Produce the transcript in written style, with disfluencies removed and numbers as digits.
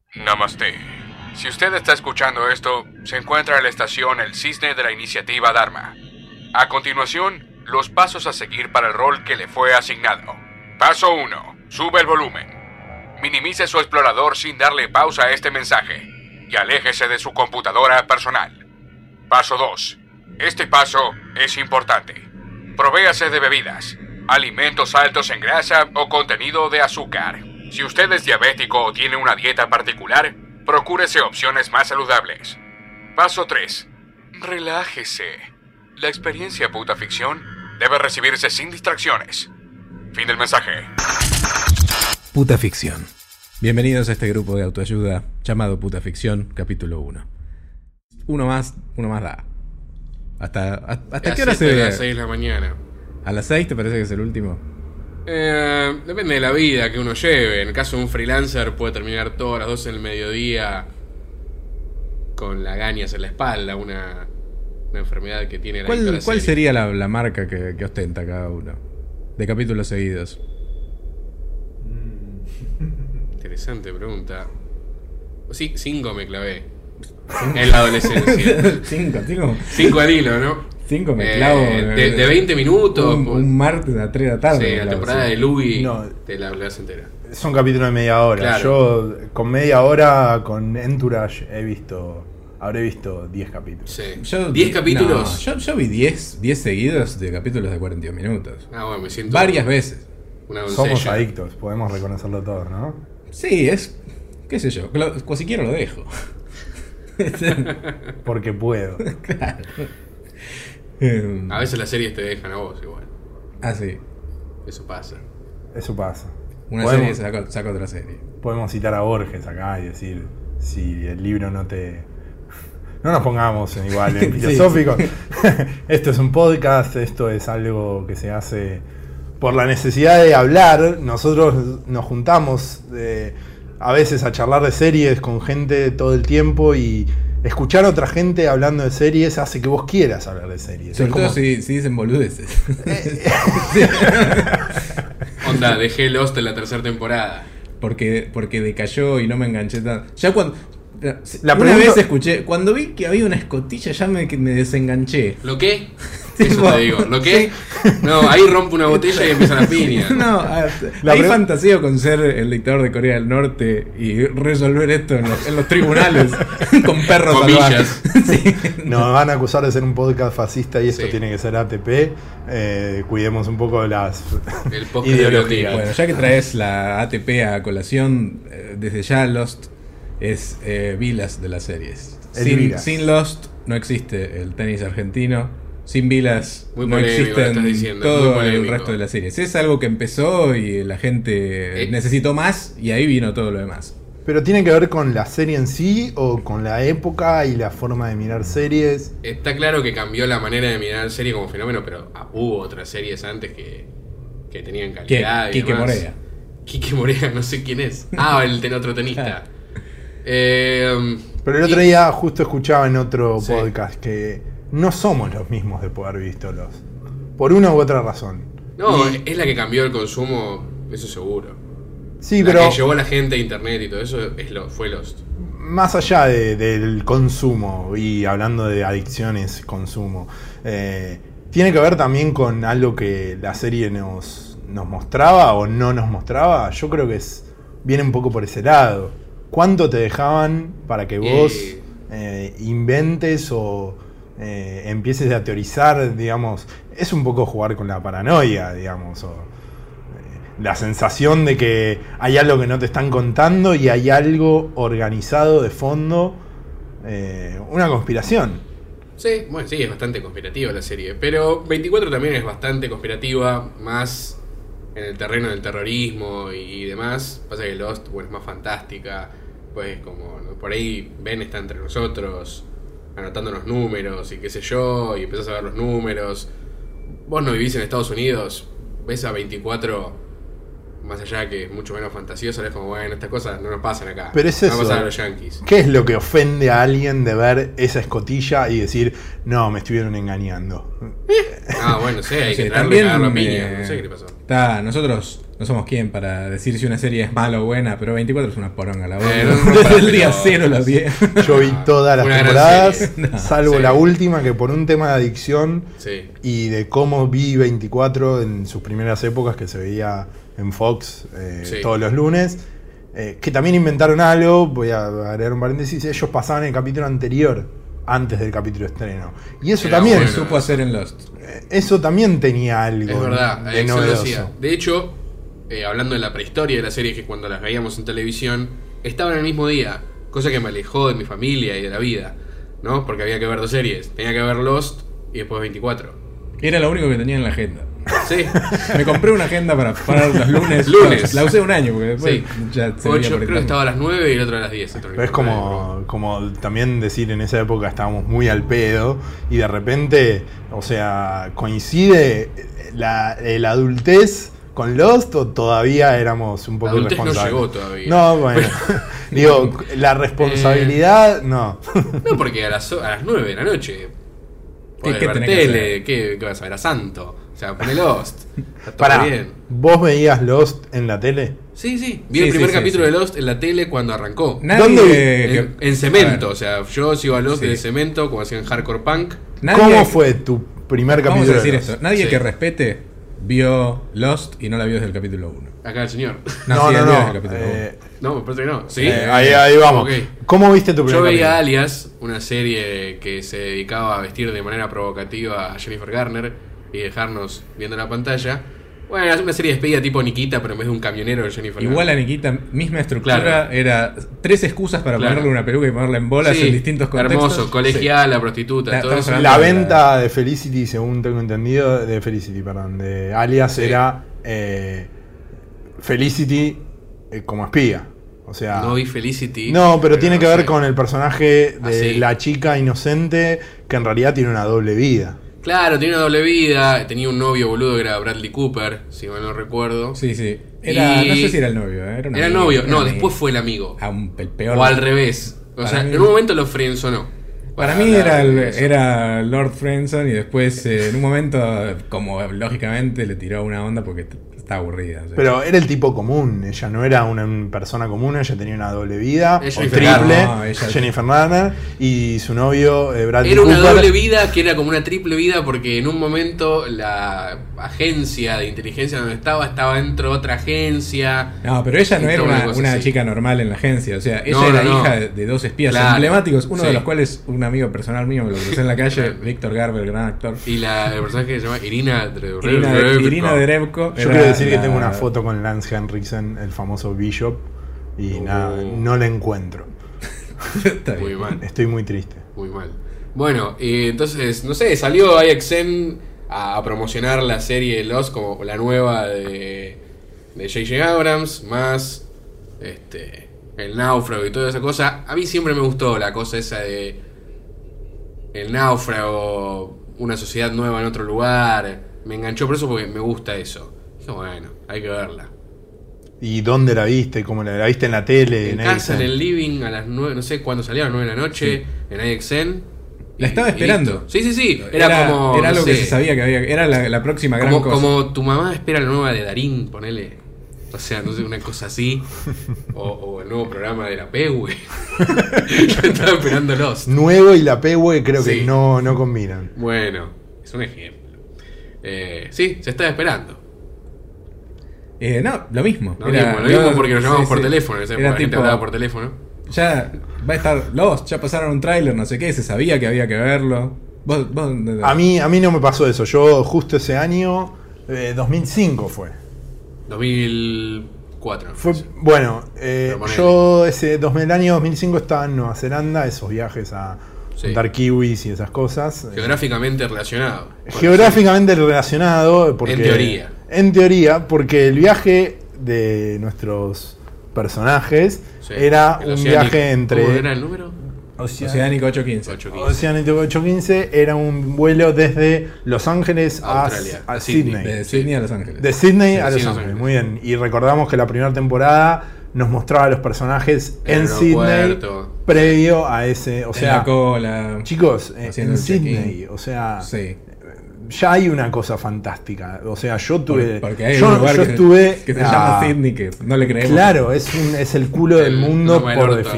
Namaste. Si usted está escuchando esto, se encuentra en la estación El Cisne de la Iniciativa Dharma. A continuación, los pasos a seguir para el rol que le fue asignado. Paso 1. Sube el volumen. Minimice su explorador sin darle pausa a este mensaje y aléjese de su computadora personal. Paso 2. Este paso es importante. Provéase de bebidas, alimentos altos en grasa o contenido de azúcar. Si usted es diabético o tiene una dieta particular, procúrese opciones más saludables. Paso 3. Relájese. La experiencia puta ficción debe recibirse sin distracciones. Fin del mensaje. Puta ficción. Bienvenidos a este grupo de autoayuda llamado Puta Ficción, capítulo 1. Uno más da. ¿Hasta qué hora se ve? A las 6 de la mañana. ¿A las 6 te parece que es el último? Depende de la vida que uno lleve. En el caso de un freelancer puede terminar todas las 12 del mediodía con lagañas en la espalda, una enfermedad que tiene la ¿Cuál sería la marca que ostenta cada uno? De capítulos seguidos. Interesante pregunta. Sí, 5 me clavé. En la adolescencia. 5 al hilo, ¿no? 5 me clavo. De 20 minutos. Un martes a 3 de la tarde. Sí, la temporada de Louis te la hablas entera. Son capítulos de media hora. Claro. Yo con media hora, con Entourage, habré visto 10 capítulos. Sí. 10 capítulos. No, yo vi 10 seguidos de capítulos de 42 minutos. Bueno, me siento varias veces. una doncella. Somos adictos, podemos reconocerlo todos, ¿no? Sí, es... qué sé yo, si quiero lo dejo. Porque puedo. Claro. A veces las series te dejan a vos igual. Ah, sí. Eso pasa. Eso pasa. Una serie saca otra serie. Podemos citar a Borges acá y decir, si el libro no te... No nos pongamos igual en filosófico. Sí. Esto es un podcast, esto es algo que se hace por la necesidad de hablar. Nosotros nos juntamos a veces a charlar de series con gente todo el tiempo y escuchar a otra gente hablando de series hace que vos quieras hablar de series. Sobre todo si dicen boludeces. Onda, dejé Lost en la tercera temporada. Porque decayó y no me enganché tanto. Ya cuando... Una vez escuché, cuando vi que había una escotilla ya me desenganché. ¿Lo qué? Eso te digo. ¿Lo qué? No, ahí rompe una botella y empiezan las piñas. No, ahí fantaseo con ser el dictador de Corea del Norte y resolver esto en los tribunales con perros salvajes. Sí. Nos van a acusar de ser un podcast fascista y esto tiene que ser ATP. Cuidemos un poco las ideologías. Bueno, ya que traes la ATP a colación, desde ya Lost es Vilas de las series. Sin Lost no existe el tenis argentino. Sin Vilas no existen todo el resto de las series. Es algo que empezó y la gente necesitó más y ahí vino todo lo demás. ¿Pero tiene que ver con la serie en sí o con la época y la forma de mirar series? Está claro que cambió la manera de mirar series como fenómeno, pero hubo otras series antes que tenían calidad. Quique Morea. Quique Morea, no sé quién es. El otro tenista. Pero el otro día justo escuchaba en otro podcast que no somos los mismos de poder visto Lost, por una u otra razón. No, es la que cambió el consumo, eso seguro. Sí, la pero que llevó a la gente a internet y todo eso fue Lost. Más allá del consumo y hablando de adicciones, consumo, tiene que ver también con algo que la serie nos mostraba o no nos mostraba. Yo creo que viene un poco por ese lado. ¿Cuánto te dejaban para que vos inventes o empieces a teorizar, digamos? Es un poco jugar con la paranoia, digamos, o la sensación de que hay algo que no te están contando y hay algo organizado de fondo, una conspiración. Sí, bueno, sí, es bastante conspirativa la serie, pero 24 también es bastante conspirativa, más en el terreno del terrorismo y demás. Pasa que Lost, bueno, es más fantástica, pues como por ahí Ben está entre nosotros anotando los números y qué sé yo, y empezás a ver los números. Vos no vivís en Estados Unidos, ves a 24 más allá que es mucho menos fantasioso, es como, bueno, estas cosas no nos pasan acá. Pero es no eso. pasan a los yankees. ¿Qué es lo que ofende a alguien de ver esa escotilla y decir, no, me estuvieron engañando? Bueno, sí, hay Sí, que también, cagar la piña, no sé qué le pasó. Nosotros no somos quien para decir si una serie es mala o buena, pero 24 es una poronga, la verdad. no, Desde el pero- día 0 a los 10. Yo vi todas las Una gran temporadas, serie. salvo Sí. la última, que por un tema de adicción Sí. y de cómo vi 24 en sus primeras épocas, que se veía en Fox Sí. todos los lunes, que también inventaron algo, voy a agregar un paréntesis, ellos pasaban el capítulo anterior, antes del capítulo de estreno. Y eso Era también, bueno. Supo hacer en Lost. eso también tenía algo Es verdad, de eso lo novedoso. decía. De hecho, hablando de la prehistoria de la serie, que cuando las veíamos en televisión, estaban el mismo día, cosa que me alejó de mi familia y de la vida, ¿no? Porque había que ver dos series, tenía que ver Lost y después 24. Era lo único que tenía en la agenda. Sí, Me compré una agenda para los lunes. Lunes. La usé un año, porque después sí. ya se 8, veía por creo que internet. estaba a las 9 y el otro a las 10. Pero es como también decir en esa época estábamos muy al pedo y de repente, o sea, coincide la adultez con Lost o todavía éramos un poco La adultez no irresponsables. llegó todavía. No, bueno. Digo, la responsabilidad, no. No, porque a las 9 de la noche. ¿Qué Podés ver tenés que tele, hacer? ¿qué vas a ver? A Santo. O sea, pone Lost. Está todo Pará, bien. ¿vos veías Lost en la tele? Sí, sí. Vi Sí, el primer sí, sí, capítulo sí. de Lost en la tele cuando arrancó. Nadie ¿Dónde que- En cemento, A ver, o sea, yo sigo a Lost Sí. de cemento, como hacían Hardcore Punk. nadie- ¿Cómo fue tu primer Vamos capítulo a decir de Lost? esto. Nadie Sí. que respete vio Lost y no la vio desde el capítulo 1. Acá el señor. No, sí, no, él vio desde no. el capítulo No, me parece que no. Sí. Ahí vamos. Ok. ¿Cómo viste tu primer Yo veía capítulo? Alias, una serie que se dedicaba a vestir de manera provocativa a Jennifer Garner y dejarnos viendo la pantalla. Bueno, es una serie de despedida tipo Nikita, pero en vez de un camionero de Jennifer Igual a Garner. Nikita, misma estructura, Claro. era 3 excusas para Claro. ponerle una peluca y ponerla en bolas Sí, en distintos contextos. hermoso, colegial, la prostituta, La- todo estamos eso. hablando La de venta de Felicity, según tengo entendido, de Alias Sí. era Felicity como espía. O sea, No vi Felicity. no, pero tiene que no ver sé. con el personaje de Ah, sí. la chica inocente que en realidad tiene una doble vida. Claro, tenía una doble vida, tenía un novio boludo que era Bradley Cooper, si mal no recuerdo. Sí, sí. Era, Y- no sé si era el novio, era un Era amigo, novio, era no, amigo. después fue el amigo. El peor. O al revés. O Para sea, mí- en un momento lo frenzonó. Para mí hablar de eso. era Lord Friendson y después en un momento, como lógicamente, le tiró una onda porque estaba aburrida. o sea. Pero era el tipo común, ella no era una persona común, ella tenía una doble vida, Es o Jennifer triple, Garner. No, ella- Jennifer Garner, y su novio Bradley Era una Cooper. doble vida que era como una triple vida porque en un momento la agencia de inteligencia donde estaba dentro de otra agencia. No, pero ella no Y era toda una, cosa una así. chica normal en la agencia. O sea, ella No, era no, hija no. de 2 espías Claro, emblemáticos, uno sí. de los cuales un amigo personal mío me lo crucé en la calle, Víctor Garber, gran actor. Y el personaje que se llama Irina Irina Derevko. Yo quiero decir que tengo una foto con Lance Henriksen, el famoso Bishop, y nada, no la encuentro. Está bien. Muy mal, Estoy muy triste. muy mal. Bueno, entonces, no sé, salió IXN a promocionar la serie Lost como la nueva de J.J. Abrams, más el náufrago y toda esa cosa. A mí siempre me gustó la cosa esa de el náufrago, una sociedad nueva en otro lugar. Me enganchó por eso porque me gusta eso. Dije, bueno, hay que verla. ¿Y dónde la viste? ¿Cómo la viste en la tele? En en casa, en Exxon? el living, a las 9, no sé cuándo salía, a las 9 de la noche, en IXN. La estaba Y esperando. listo. Sí. Era como. Era no algo que sé, se sabía que había. Era la próxima gran como, cosa. como tu mamá espera la nueva de Darín, ponele. O sea, no sé, una cosa así. O el nuevo programa de la PEWE. Yo estaba esperando Lost. Nuevo y la PW creo que Sí. no combinan. Bueno, es un ejemplo. Sí, se estaba esperando. No, lo mismo. Lo mismo porque nos llamamos sí, por sí. teléfono. En esa época Era la gente tipo, hablaba por teléfono. Ya va a estar Lost, ya pasaron un tráiler, no sé qué, se sabía que había que verlo. Vos, A mí no me pasó eso. Yo justo ese año, 2005 fue. 2004. Fue bueno, ponele. yo el año 2005 estaba en Nueva Zelanda, esos viajes a Sí. juntar kiwis y esas cosas. Geográficamente relacionado. Geográficamente relacionado, porque, En teoría. En teoría, porque el viaje de nuestros personajes Sí. era El un Oceanic. viaje entre... ¿Cómo era el número? Oceánico 815. 815. Oceánico 815 era un vuelo desde Los Ángeles Australia, a Sydney. Sydney. De Sydney a Los Ángeles. De Sydney a Sí, Los sí, Ángeles, Los muy bien. Y recordamos que la primera temporada nos mostraba a los personajes en Sydney aeropuerto. previo a ese. O En sea, la cola. chicos, haciendo en el check-in. Sydney, o sea, Sí. ya hay una cosa fantástica. O sea, yo tuve. Porque hay yo, un lugar yo que, estuve. que se llama Sydney, que no le creemos. Claro, es el culo del mundo Nueva por York,